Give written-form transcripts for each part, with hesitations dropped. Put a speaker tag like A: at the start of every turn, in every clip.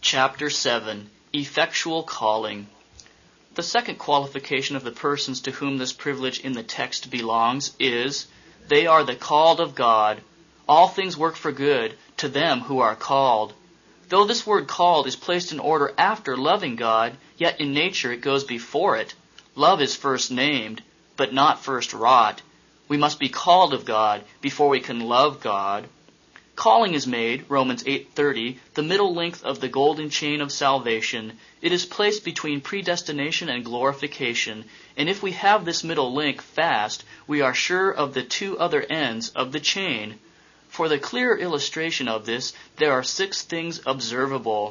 A: Chapter 7. Effectual Calling. The second qualification of the persons to whom this privilege in the text belongs is, they are the called of God. All things work for good to them who are called. Though this word called is placed in order after loving God, yet in nature it goes before it. Love is first named, but not first wrought. We must be called of God before we can love God. Calling is made, Romans 8:30, the middle length of the golden chain of salvation. It is placed between predestination and glorification, and if we have this middle link fast, we are sure of the two other ends of the chain. For the clear illustration of this, there are 6 things observable.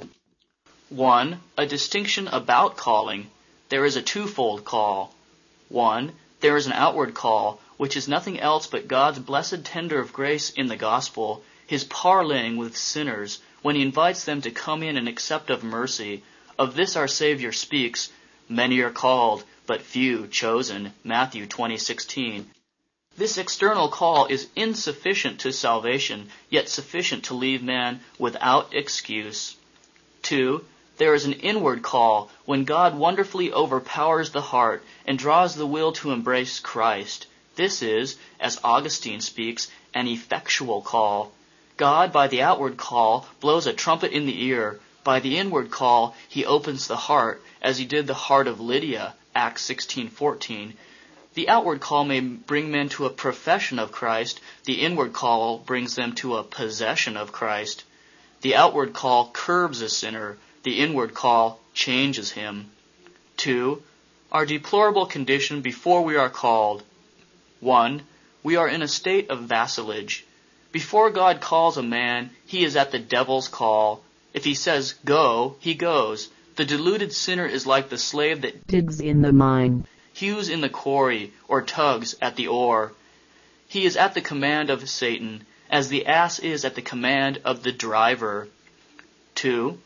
A: 1. A distinction about calling. There is a twofold call. 1. There is an outward call, which is nothing else but God's blessed tender of grace in the gospel, his parleying with sinners, when he invites them to come in and accept of mercy. Of this our Savior speaks, "Many are called, but few chosen," Matthew 20:16. This external call is insufficient to salvation, yet sufficient to leave man without excuse. 2. There is an inward call, when God wonderfully overpowers the heart and draws the will to embrace Christ. This is, as Augustine speaks, an effectual call. God, by the outward call, blows a trumpet in the ear. By the inward call, he opens the heart, as he did the heart of Lydia, Acts 16:14. The outward call may bring men to a profession of Christ. The inward call brings them to a possession of Christ. The outward call curbs a sinner. The inward call changes him. 2. Our deplorable condition before we are called. 1. We are in a state of vassalage. Before God calls a man, he is at the devil's call. If he says go, he goes. The deluded sinner is like the slave that
B: digs in the mine,
A: hews in the quarry, or tugs at the oar. He is at the command of Satan, as the ass is at the command of the driver. 2.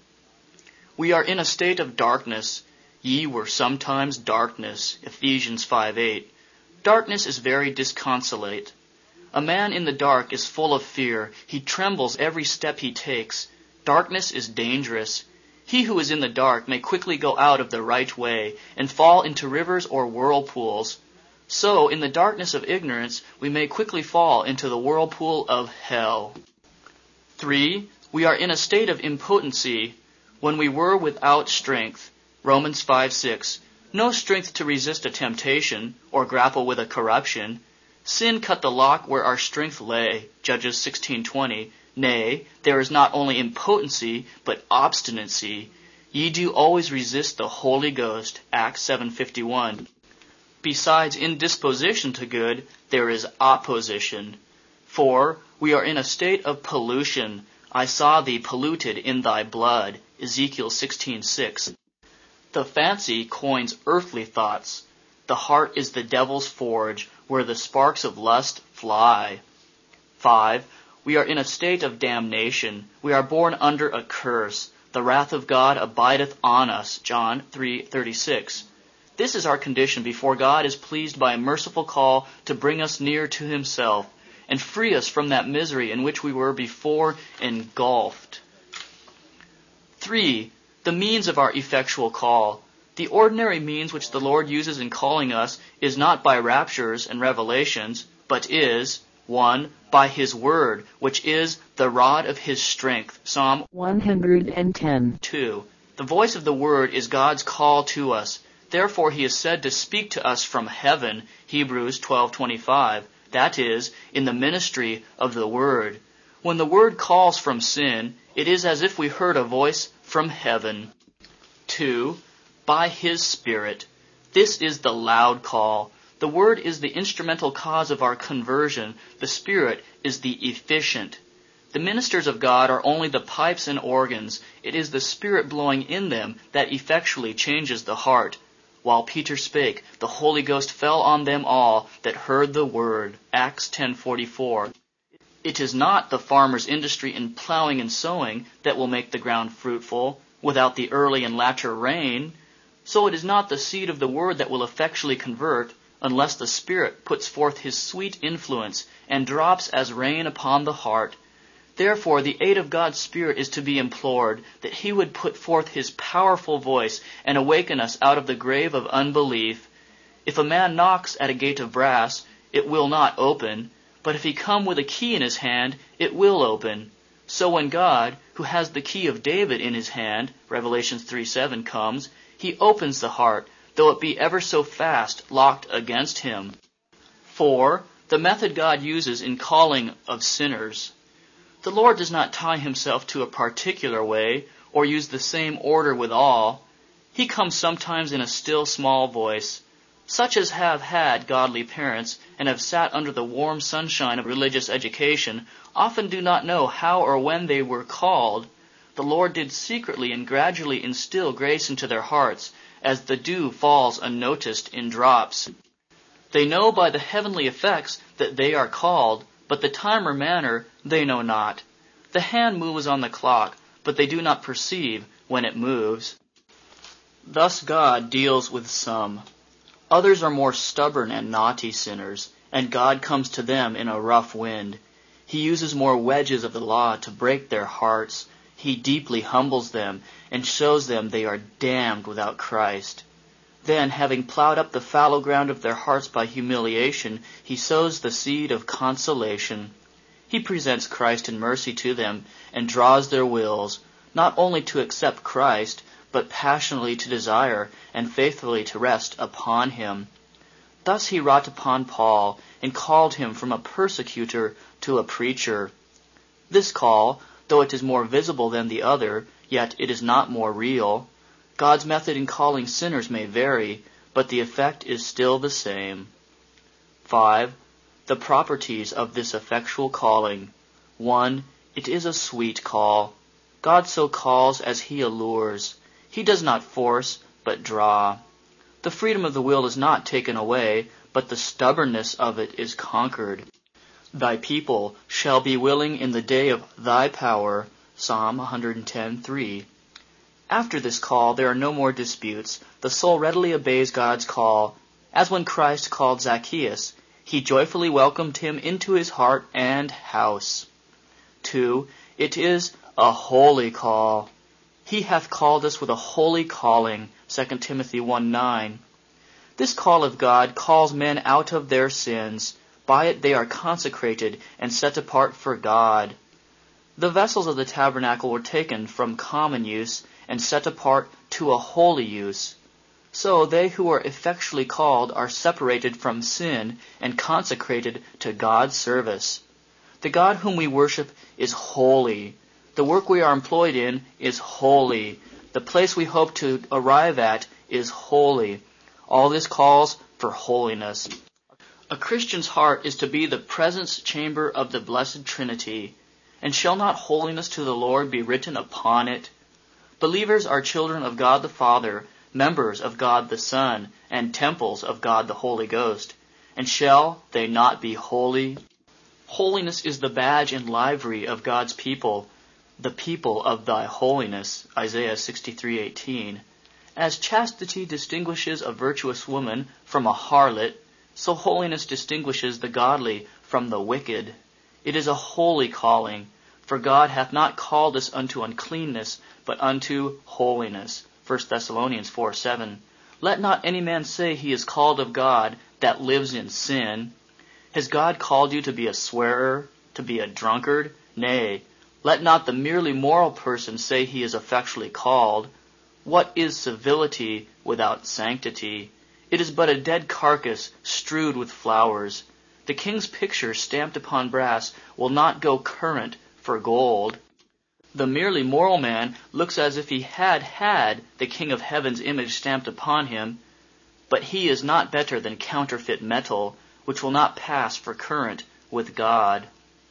A: We are in a state of darkness. Ye were sometimes darkness, Ephesians 5:8. Darkness is very disconsolate. A man in the dark is full of fear. He trembles every step he takes. Darkness is dangerous. He who is in the dark may quickly go out of the right way and fall into rivers or whirlpools. So, in the darkness of ignorance, we may quickly fall into the whirlpool of hell. 3. We are in a state of impotency, when we were without strength. Romans 5:6. No strength to resist a temptation or grapple with a corruption. Sin cut the lock where our strength lay, Judges 16:20. Nay, there is not only impotency, but obstinacy. Ye do always resist the Holy Ghost, Acts 7:51. Besides indisposition to good, there is opposition. 4. We are in a state of pollution. I saw thee polluted in thy blood, Ezekiel 16:6. The fancy coins earthly thoughts. The heart is the devil's forge, where the sparks of lust fly. 5. We are in a state of damnation. We are born under a curse. The wrath of God abideth on us, John 3:36. This is our condition before God is pleased by a merciful call to bring us near to himself and free us from that misery in which we were before engulfed. 3. The means of our effectual call. The ordinary means which the Lord uses in calling us is not by raptures and revelations, but is, 1. By his word, which is the rod of his strength, Psalm
B: 110.
A: 2. The voice of the word is God's call to us. Therefore he is said to speak to us from heaven, Hebrews 12:25. That is, in the ministry of the word. When the word calls from sin, it is as if we heard a voice from heaven. 2. By his Spirit. This is the loud call. The Word is the instrumental cause of our conversion. The Spirit is the efficient. The ministers of God are only the pipes and organs. It is the Spirit blowing in them that effectually changes the heart. While Peter spake, the Holy Ghost fell on them all that heard the word. Acts 10:44. It is not the farmer's industry in plowing and sowing that will make the ground fruitful, without the early and latter rain. So it is not the seed of the word that will effectually convert, unless the Spirit puts forth his sweet influence and drops as rain upon the heart. Therefore, the aid of God's Spirit is to be implored, that He would put forth His powerful voice and awaken us out of the grave of unbelief. If a man knocks at a gate of brass, it will not open, but if he come with a key in his hand, it will open. So when God, who has the key of David in His hand, Revelation 3:7 comes, He opens the heart, though it be ever so fast locked against him. 4. The method God uses in calling of sinners. The Lord does not tie Himself to a particular way, or use the same order with all. He comes sometimes in a still small voice. Such as have had godly parents and have sat under the warm sunshine of religious education often do not know how or when they were called. The Lord did secretly and gradually instill grace into their hearts, as the dew falls unnoticed in drops. They know by the heavenly effects that they are called, but the time or manner they know not. The hand moves on the clock, but they do not perceive when it moves. Thus God deals with some. Others are more stubborn and naughty sinners, and God comes to them in a rough wind. He uses more wedges of the law to break their hearts. He deeply humbles them and shows them they are damned without Christ. Then, having plowed up the fallow ground of their hearts by humiliation, He sows the seed of consolation. He presents Christ in mercy to them and draws their wills, not only to accept Christ, but passionately to desire and faithfully to rest upon Him. Thus He wrought upon Paul and called him from a persecutor to a preacher. This call, though it is more visible than the other, yet it is not more real. God's method in calling sinners may vary, but the effect is still the same. 5. The properties of this effectual calling. 1. It is a sweet call. God so calls as He allures. He does not force, but draw. The freedom of the will is not taken away, but the stubbornness of it is conquered. Thy people shall be willing in the day of Thy power. Psalm 110:3. After this call there are no more disputes. The soul readily obeys God's call. As when Christ called Zacchaeus, He joyfully welcomed him into His heart and house. 2. It is a holy call. He hath called us with a holy calling, 2 Timothy 1:9. This call of God calls men out of their sins. By it they are consecrated and set apart for God. The vessels of the tabernacle were taken from common use and set apart to a holy use. So they who are effectually called are separated from sin and consecrated to God's service. The God whom we worship is holy. The work we are employed in is holy. The place we hope to arrive at is holy. All this calls for holiness. A Christian's heart is to be the presence chamber of the blessed Trinity. And shall not holiness to the Lord be written upon it? Believers are children of God the Father, members of God the Son, and temples of God the Holy Ghost. And shall they not be holy? Holiness is the badge and livery of God's people, the people of Thy holiness, Isaiah 63:18. As chastity distinguishes a virtuous woman from a harlot, so holiness distinguishes the godly from the wicked. It is a holy calling, for God hath not called us unto uncleanness, but unto holiness. 1 Thessalonians 4:7. Let not any man say he is called of God that lives in sin. Has God called you to be a swearer, to be a drunkard? Nay, let not the merely moral person say he is effectually called. What is civility without sanctity? It is but a dead carcass strewed with flowers. The king's picture stamped upon brass will not go current for gold. The merely moral man looks as if he had the King of Heaven's image stamped upon him, but he is not better than counterfeit metal, which will not pass for current with God.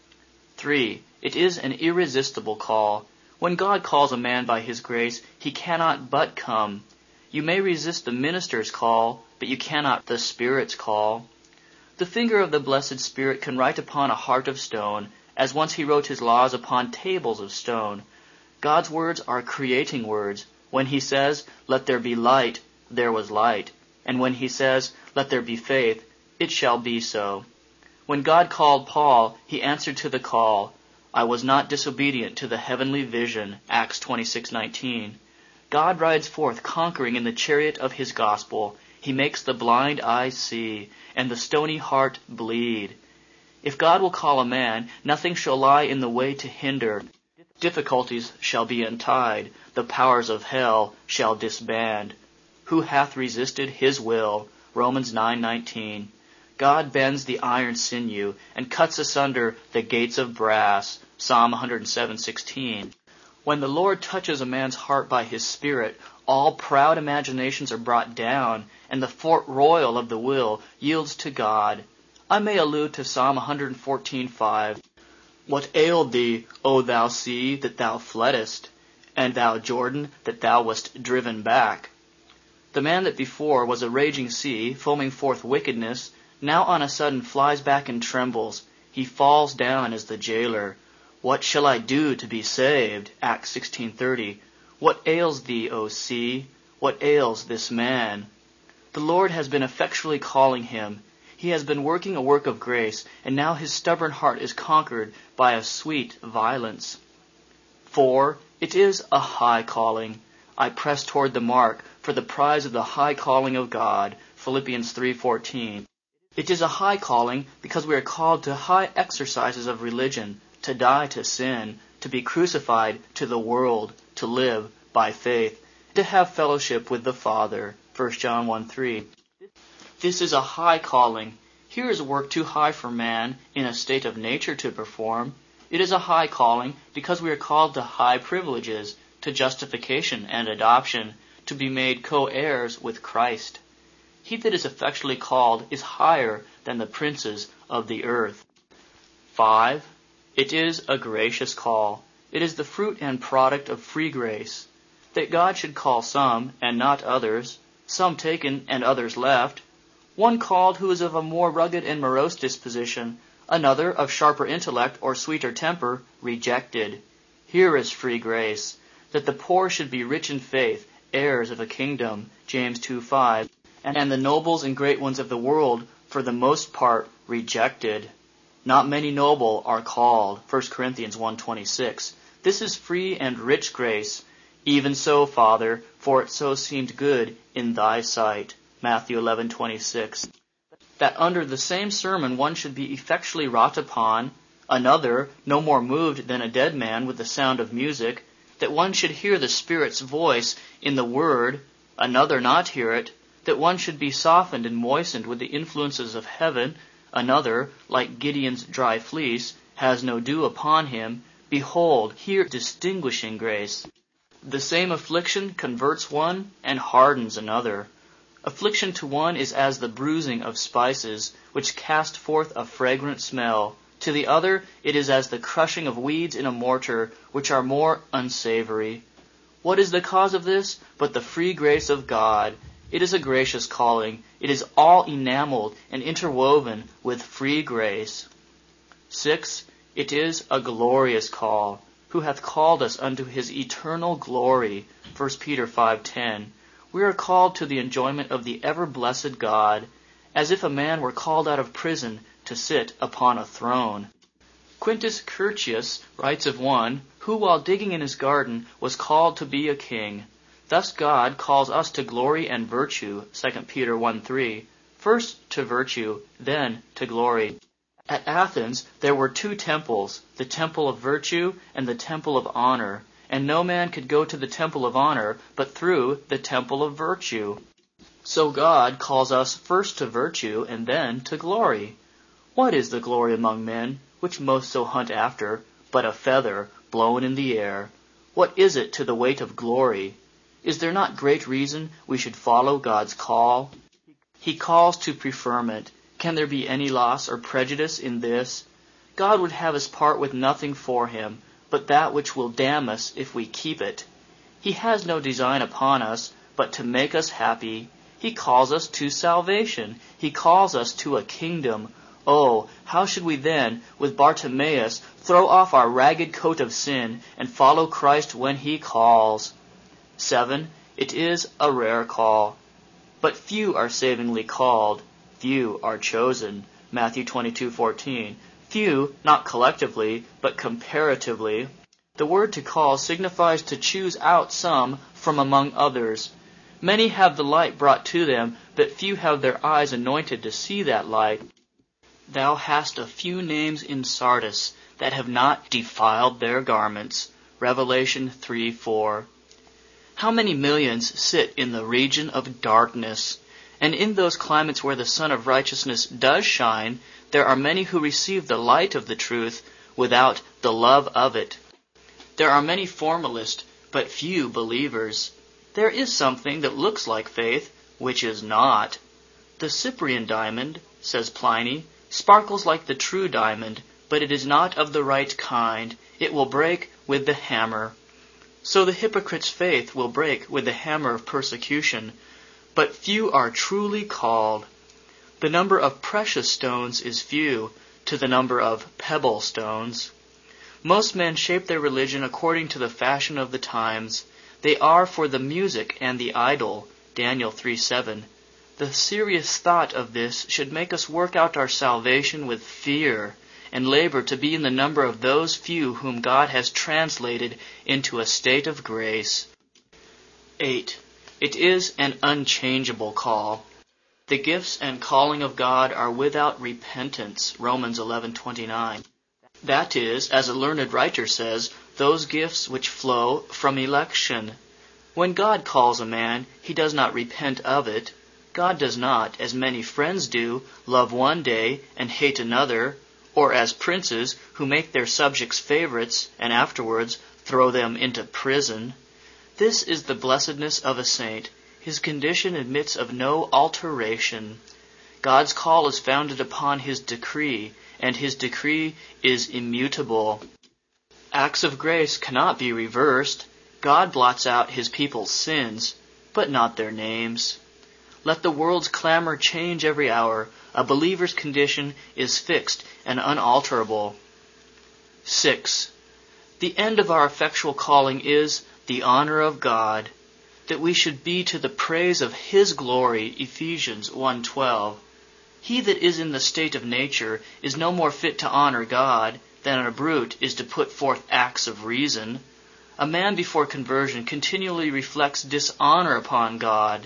A: 3. It is an irresistible call. When God calls a man by His grace, he cannot but come. You may resist the minister's call, but you cannot the Spirit's call. The finger of the blessed Spirit can write upon a heart of stone, as once He wrote His laws upon tables of stone. God's words are creating words. When He says, "Let there be light," there was light. And when He says, "Let there be faith," it shall be so. When God called Paul, He answered to the call. I was not disobedient to the heavenly vision, Acts 26:19. God rides forth conquering in the chariot of his gospel. He makes the blind eyes see, and the stony heart bleed. If God will call a man, nothing shall lie in the way to hinder. Difficulties shall be untied, the powers of hell shall disband. Who hath resisted his will? Romans 9:19. God bends the iron sinew and cuts asunder the gates of brass, Psalm 107:16. When the Lord touches a man's heart by his Spirit, all proud imaginations are brought down, and the fort royal of the will yields to God. I may allude to Psalm 114:5. What ailed thee, O thou sea, that thou fleddest, and thou Jordan, that thou wast driven back? The man that before was a raging sea, foaming forth wickedness, now on a sudden flies back and trembles. He falls down as the jailer. What shall I do to be saved? Acts 16:30. What ails thee, O sea? What ails this man? The Lord has been effectually calling him. He has been working a work of grace, and now his stubborn heart is conquered by a sweet violence. 4. It is a high calling. I press toward the mark for the prize of the high calling of God, Philippians 3:14. It is a high calling because we are called to high exercises of religion, to die to sin, to be crucified to the world, to live by faith, to have fellowship with the Father, 1 John 1:3. This is a high calling. Here is work too high for man in a state of nature to perform. It is a high calling because we are called to high privileges, to justification and adoption, to be made co-heirs with Christ. He that is effectually called is higher than the princes of the earth. 5. It is a gracious call. It is the fruit and product of free grace. That God should call some and not others, some taken and others left, one called who is of a more rugged and morose disposition, another of sharper intellect or sweeter temper, rejected. Here is free grace, that the poor should be rich in faith, heirs of a kingdom, James 2:5, and the nobles and great ones of the world, for the most part, rejected. Not many noble are called, 1 Corinthians 1:26. This is free and rich grace. Even so, Father, for it so seemed good in thy sight, Matthew 11:26. That under the same sermon one should be effectually wrought upon, another no more moved than a dead man with the sound of music, that one should hear the Spirit's voice in the word, another not hear it, that one should be softened and moistened with the influences of heaven, another, like Gideon's dry fleece, has no dew upon him. Behold, here distinguishing grace. The same affliction converts one and hardens another. Affliction to one is as the bruising of spices, which cast forth a fragrant smell. To the other it is as the crushing of weeds in a mortar, which are more unsavory. What is the cause of this but the free grace of God? It is a gracious calling. It is all enameled and interwoven with free grace. 6. It is a glorious call. Who hath called us unto his eternal glory, 1 Peter 5:10. We are called to the enjoyment of the ever-blessed God, as if a man were called out of prison to sit upon a throne. Quintus Curtius writes of one who, while digging in his garden, was called to be a king. Thus God calls us to glory and virtue, 2 Peter 1:3. First to virtue, then to glory. At Athens there were two temples, the temple of virtue and the temple of honor, and no man could go to the temple of honor but through the temple of virtue. So God calls us first to virtue and then to glory. What is the glory among men, which most so hunt after, but a feather blown in the air? What is it to the weight of glory? Is there not great reason we should follow God's call? He calls to preferment. Can there be any loss or prejudice in this? God would have us part with nothing for him, but that which will damn us if we keep it. He has no design upon us, but to make us happy. He calls us to salvation. He calls us to a kingdom. Oh, how should we then, with Bartimaeus, throw off our ragged coat of sin and follow Christ when he calls? 7. It is a rare call. But few are savingly called. Few are chosen. Matthew 22:14. Few, not collectively, but comparatively. The word to call signifies to choose out some from among others. Many have the light brought to them, but few have their eyes anointed to see that light. Thou hast a few names in Sardis that have not defiled their garments. Revelation 3:4. How many millions sit in the region of darkness? And in those climates where the sun of righteousness does shine, there are many who receive the light of the truth without the love of it. There are many formalists, but few believers. There is something that looks like faith, which is not. The Cyprian diamond, says Pliny, sparkles like the true diamond, but it is not of the right kind. It will break with the hammer. So the hypocrite's faith will break with the hammer of persecution. But few are truly called. The number of precious stones is few to the number of pebble stones. Most men shape their religion according to the fashion of the times. They are for the music and the idol. Daniel 3:7. The serious thought of this should make us work out our salvation with fear and labor to be in the number of those few whom God has translated into a state of grace. 8. It is an unchangeable call. The gifts and calling of God are without repentance. Romans 11:29. That is, as a learned writer says, those gifts which flow from election. When God calls a man, he does not repent of it. God does not, as many friends do, love one day and hate another, or as princes who make their subjects favorites and afterwards throw them into prison. This is the blessedness of a saint. His condition admits of no alteration. God's call is founded upon His decree, and His decree is immutable. Acts of grace cannot be reversed. God blots out His people's sins, but not their names. Let the world's clamor change every hour. A believer's condition is fixed and unalterable. 6. The end of our effectual calling is the honor of God, that we should be to the praise of His glory. Ephesians 1:12. He that is in the state of nature is no more fit to honor God than a brute is to put forth acts of reason. A man before conversion continually reflects dishonor upon God.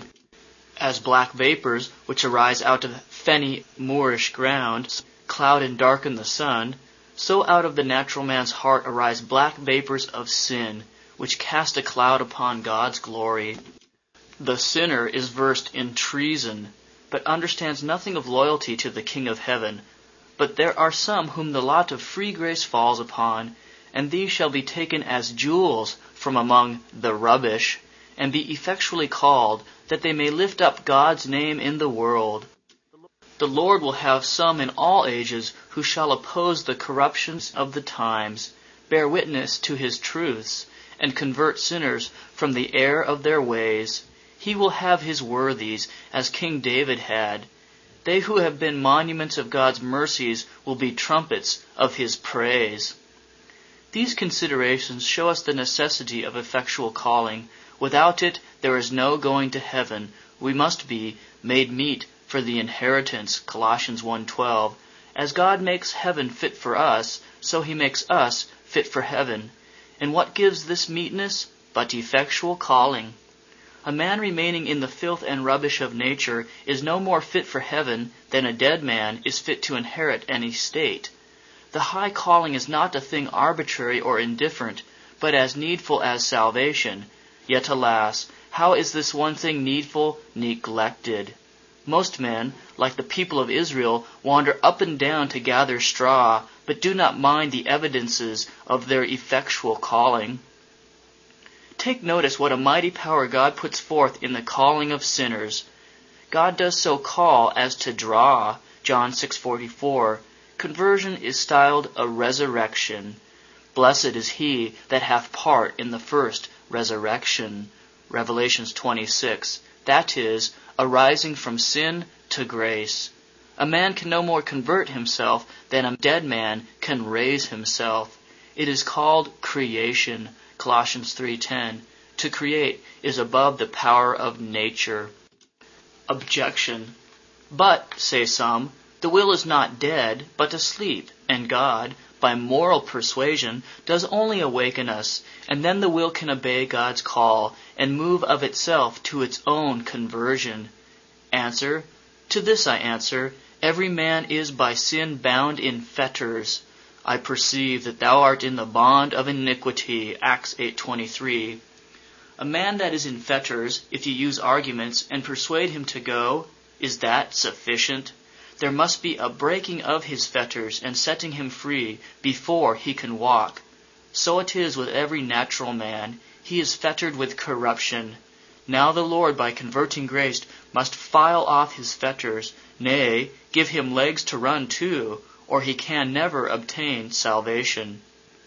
A: As black vapors, which arise out of fenny moorish ground, cloud and darken the sun, so out of the natural man's heart arise black vapors of sin, which cast a cloud upon God's glory. The sinner is versed in treason, but understands nothing of loyalty to the King of heaven. But there are some whom the lot of free grace falls upon, and these shall be taken as jewels from among the rubbish, and be effectually called, that they may lift up God's name in the world. The Lord will have some in all ages who shall oppose the corruptions of the times, bear witness to His truths, and convert sinners from the error of their ways. He will have His worthies, as King David had. They who have been monuments of God's mercies will be trumpets of His praise. These considerations show us the necessity of effectual calling. Without it, there is no going to heaven. We must be made meet for the inheritance. Colossians 1:12. As God makes heaven fit for us, so He makes us fit for heaven. And what gives this meetness but effectual calling? A man remaining in the filth and rubbish of nature is no more fit for heaven than a dead man is fit to inherit an estate. The high calling is not a thing arbitrary or indifferent, but as needful as salvation. Yet alas, how is this one thing needful neglected? Most men, like the people of Israel, wander up and down to gather straw, but do not mind the evidences of their effectual calling. Take notice what a mighty power God puts forth in the calling of sinners. God does so call as to draw. John 6:44. Conversion is styled a resurrection. Blessed is he that hath part in the first resurrection. Revelations 26. That is, a rising from sin to grace. A man can no more convert himself than a dead man can raise himself. It is called creation. Colossians 3:10. To create is above the power of nature. Objection. But, say some, the will is not dead, but asleep. And God, by moral persuasion, does only awaken us, and then the will can obey God's call and move of itself to its own conversion. Answer: to this I answer, every man is by sin bound in fetters. I perceive that thou art in the bond of iniquity. Acts 8:23. A man that is in fetters, if you use arguments and persuade him to go, is that sufficient? There must be a breaking of his fetters and setting him free before he can walk. So it is with every natural man. He is fettered with corruption. Now the Lord, by converting grace, must file off his fetters, nay, give him legs to run too, or he can never obtain salvation.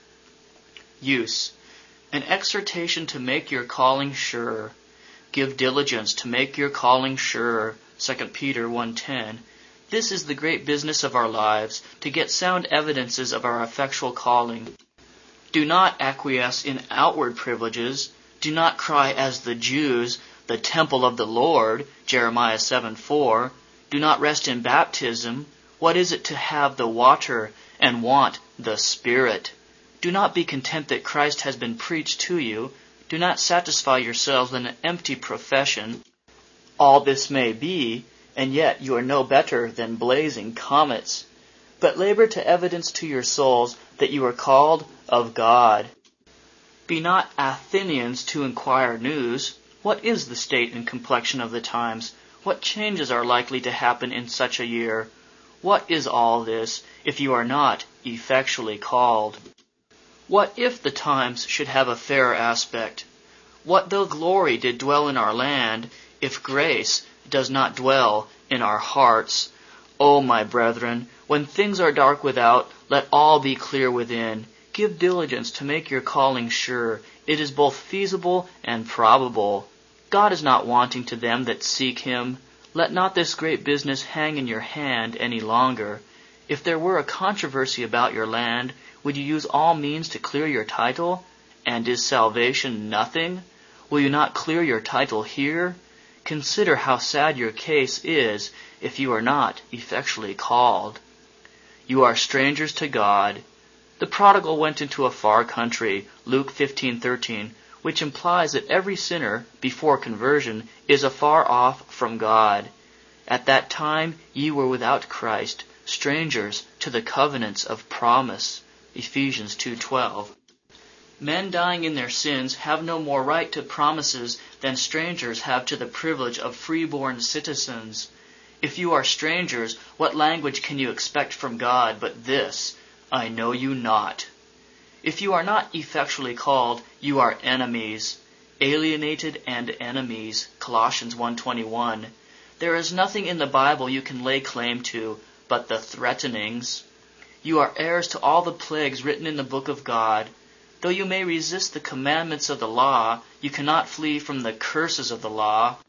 A: Use: an exhortation to make your calling sure. Give diligence to make your calling sure. 2 Peter 1:10. This is the great business of our lives, to get sound evidences of our effectual calling. Do not acquiesce in outward privileges. Do not cry as the Jews, the temple of the Lord, Jeremiah 7:4. Do not rest in baptism. What is it to have the water and want the Spirit? Do not be content that Christ has been preached to you. Do not satisfy yourselves with an empty profession. All this may be, and yet you are no better than blazing comets. But labor to evidence to your souls that you are called of God. Be not Athenians to inquire news. What is the state and complexion of the times? What changes are likely to happen in such a year? What is all this, if you are not effectually called? What if the times should have a fairer aspect? What though glory did dwell in our land, if grace does not dwell in our hearts? O my brethren, when things are dark without, let all be clear within. Give diligence to make your calling sure. It is both feasible and probable. God is not wanting to them that seek him. Let not this great business hang in your hand any longer. If there were a controversy about your land, would you use all means to clear your title? And is salvation nothing? Will you not clear your title here? Consider how sad your case is if you are not effectually called. You are strangers to God. The prodigal went into a far country, Luke 15:13, which implies that every sinner, before conversion, is afar off from God. At that time ye were without Christ, strangers to the covenants of promise, Ephesians 2:12. Men dying in their sins have no more right to promises than strangers have to the privilege of freeborn citizens. If you are strangers, what language can you expect from God but this: I know you not? If you are not effectually called, you are enemies, alienated and enemies, Colossians 1:21. There is nothing in the Bible you can lay claim to but the threatenings. You are heirs to all the plagues written in the book of God. Though you may resist the commandments of the law, you cannot flee from the curses of the law.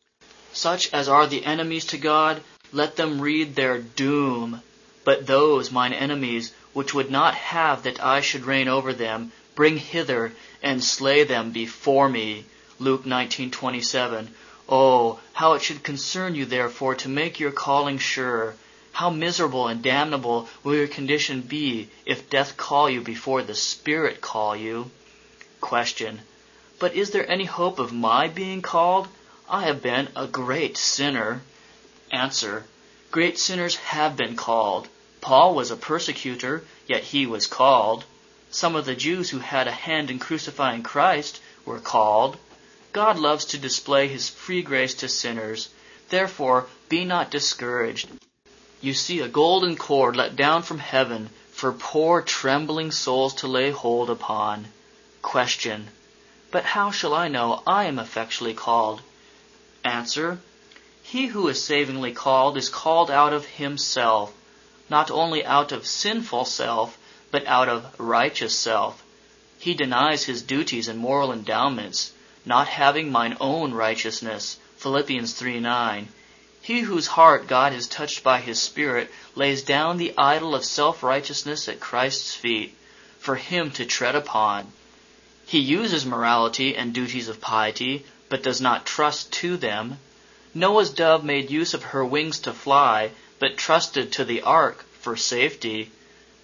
A: Such as are the enemies to God, let them read their doom. But those, mine enemies, which would not have that I should reign over them, bring hither and slay them before me. Luke 19:27. Oh, how it should concern you therefore to make your calling sure. How miserable and damnable will your condition be if death call you before the Spirit call you? Question: but is there any hope of my being called? I have been a great sinner. Answer: great sinners have been called. Paul was a persecutor, yet he was called. Some of the Jews who had a hand in crucifying Christ were called. God loves to display his free grace to sinners. Therefore, be not discouraged. You see a golden cord let down from heaven for poor trembling souls to lay hold upon. Question: but how shall I know I am effectually called? Answer: he who is savingly called is called out of himself, not only out of sinful self, but out of righteous self. He denies his duties and moral endowments, not having mine own righteousness, Philippians 3:9. He whose heart God has touched by his Spirit lays down the idol of self-righteousness at Christ's feet, for him to tread upon. He uses morality and duties of piety, but does not trust to them. Noah's dove made use of her wings to fly, but trusted to the ark for safety.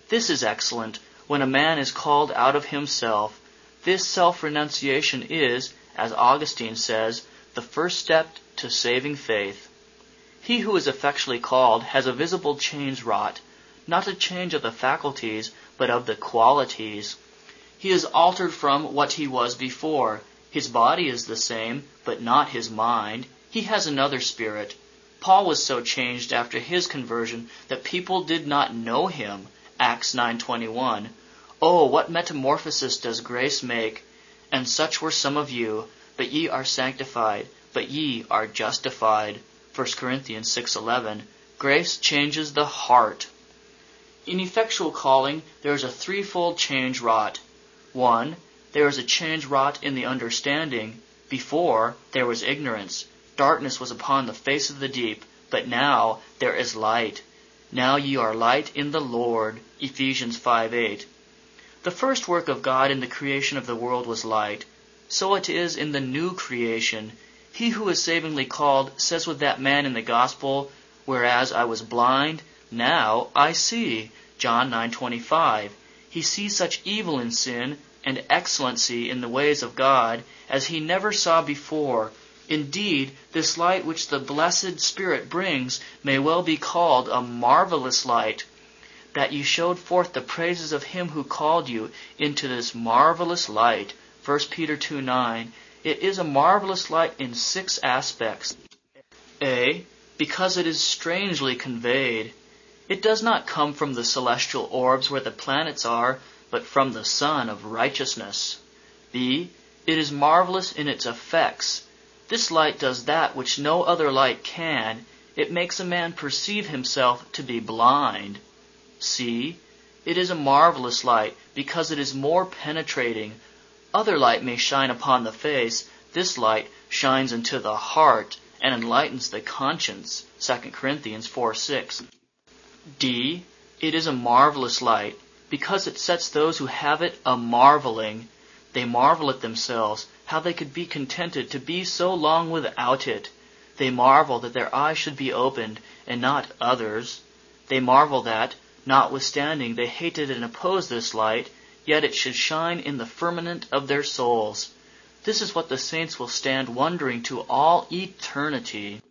A: This is excellent, when a man is called out of himself. This self-renunciation is, as Augustine says, the first step to saving faith. He who is effectually called has a visible change wrought, not a change of the faculties, but of the qualities. He is altered from what he was before. His body is the same, but not his mind. He has another spirit. Paul was so changed after his conversion that people did not know him. Acts 9:21. Oh, what metamorphosis does grace make! And such were some of you, but ye are sanctified, but ye are justified. 1 Corinthians 6:11. Grace changes the heart. In effectual calling, there is a threefold change wrought. 1. There is a change wrought in the understanding. Before, there was ignorance. Darkness was upon the face of the deep, but now there is light. Now ye are light in the Lord. Ephesians 5:8. The first work of God in the creation of the world was light. So it is in the new creation. He who is savingly called says with that man in the gospel, "Whereas I was blind, now I see." John 9:25. He sees such evil in sin and excellency in the ways of God as he never saw before. Indeed, this light which the blessed Spirit brings may well be called a marvelous light, that you showed forth the praises of him who called you into this marvelous light. 1 Peter 2:9. It is a marvelous light in 6 aspects. A. Because it is strangely conveyed. It does not come from the celestial orbs where the planets are, but from the Sun of righteousness. B. It is marvelous in its effects. This light does that which no other light can. It makes a man perceive himself to be blind. C. It is a marvelous light because it is more penetrating. Other light may shine upon the face. This light shines into the heart and enlightens the conscience. 2 Corinthians 4:6. D. It is a marvelous light because it sets those who have it a-marveling. They marvel at themselves, how they could be contented to be so long without it. They marvel that their eyes should be opened, and not others. They marvel that, notwithstanding they hated and opposed this light, yet it should shine in the firmament of their souls. This is what the saints will stand wondering to all eternity.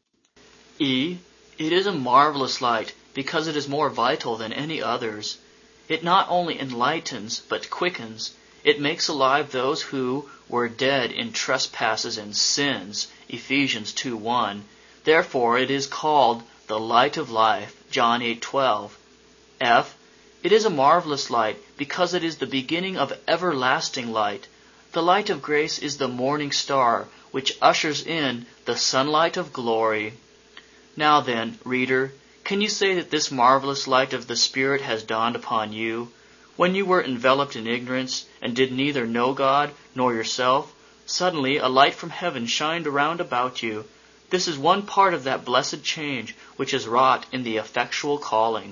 A: E. It is a marvelous light because it is more vital than any others. It not only enlightens, but quickens. It makes alive those who were dead in trespasses and sins. Ephesians 2:1. Therefore it is called the light of life. John 8:12. F. It is a marvelous light because it is the beginning of everlasting light. The light of grace is the morning star, which ushers in the sunlight of glory. Now then, reader, can you say that this marvelous light of the Spirit has dawned upon you? When you were enveloped in ignorance and did neither know God nor yourself, suddenly a light from heaven shined around about you. This is one part of that blessed change which is wrought in the effectual calling.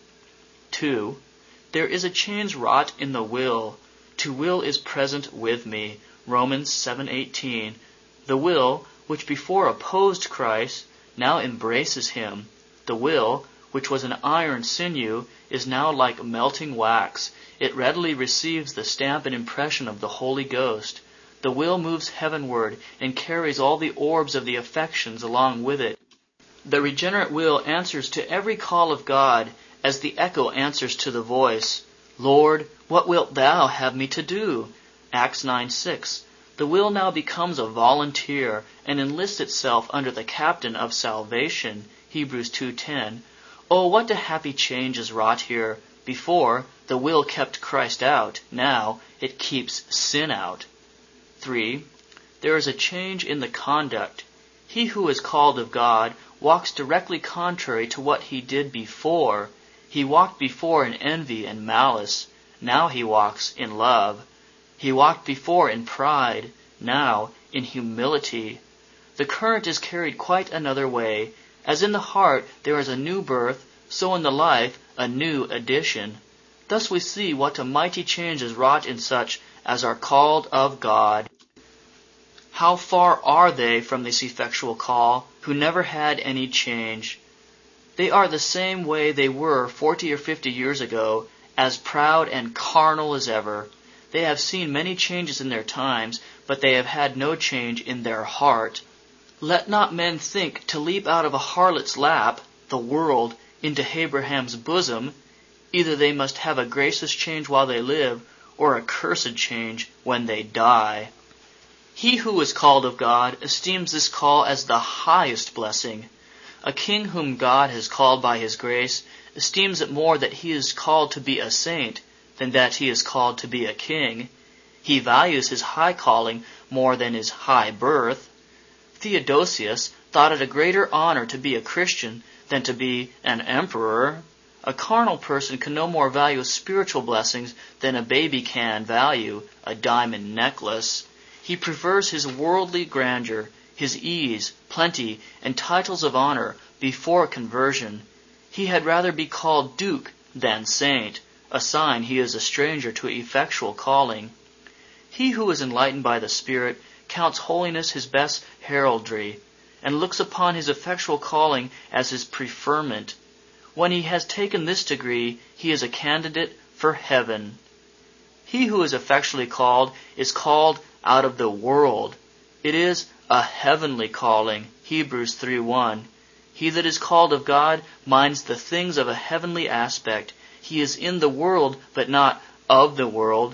A: 2. There is a change wrought in the will. To will is present with me. Romans 7:18. The will, which before opposed Christ, now embraces him. The will, which was an iron sinew, is now like melting wax. It readily receives the stamp and impression of the Holy Ghost. The will moves heavenward and carries all the orbs of the affections along with it. The regenerate will answers to every call of God as the echo answers to the voice. Lord, what wilt thou have me to do? Acts 9:6. The will now becomes a volunteer and enlists itself under the captain of salvation. Hebrews 2:10. Oh, what a happy change is wrought here. Before, the will kept Christ out. Now, it keeps sin out. 3. There is a change in the conduct. He who is called of God walks directly contrary to what he did before. He walked before in envy and malice. Now he walks in love. He walked before in pride. Now in humility. The current is carried quite another way. As in the heart there is a new birth, so in the life a new addition. Thus we see what a mighty change is wrought in such as are called of God. How far are they from this effectual call, who never had any change? They are the same way they were 40 or 50 years ago, as proud and carnal as ever. They have seen many changes in their times, but they have had no change in their heart. Let not men think to leap out of a harlot's lap, the world, into Abraham's bosom. Either they must have a gracious change while they live, or a cursed change when they die. He who is called of God esteems this call as the highest blessing. A king whom God has called by his grace esteems it more that he is called to be a saint than that he is called to be a king. He values his high calling more than his high birth. Theodosius thought it a greater honor to be a Christian than to be an emperor. A carnal person can no more value spiritual blessings than a baby can value a diamond necklace. He prefers his worldly grandeur, his ease, plenty, and titles of honor before conversion. He had rather be called duke than saint, a sign he is a stranger to effectual calling. He who is enlightened by the Spirit counts holiness his best heraldry, and looks upon his effectual calling as his preferment. When he has taken this degree, he is a candidate for heaven. He who is effectually called is called out of the world. It is a heavenly calling, Hebrews 3:1. He that is called of God minds the things of a heavenly aspect. He is in the world, but not of the world.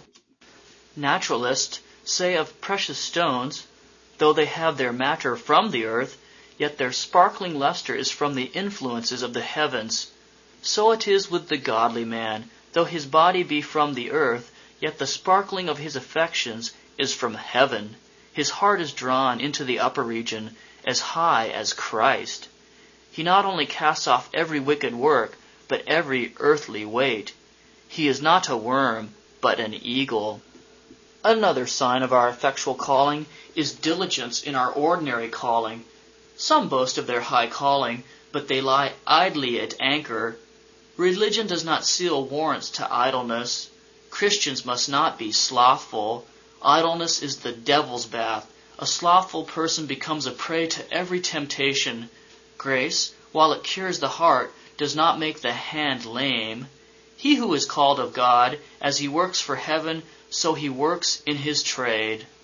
A: Naturalists say of precious stones, though they have their matter from the earth, yet their sparkling luster is from the influences of the heavens. So it is with the godly man. Though his body be from the earth, yet the sparkling of his affections is from heaven. His heart is drawn into the upper region, as high as Christ. He not only casts off every wicked work, but every earthly weight. He is not a worm, but an eagle. Another sign of our effectual calling is diligence in our ordinary calling. Some boast of their high calling, but they lie idly at anchor. Religion does not seal warrants to idleness. Christians must not be slothful. Idleness is the devil's bath. A slothful person becomes a prey to every temptation. Grace, while it cures the heart, does not make the hand lame. He who is called of God, as he works for heaven, so he works in his trade.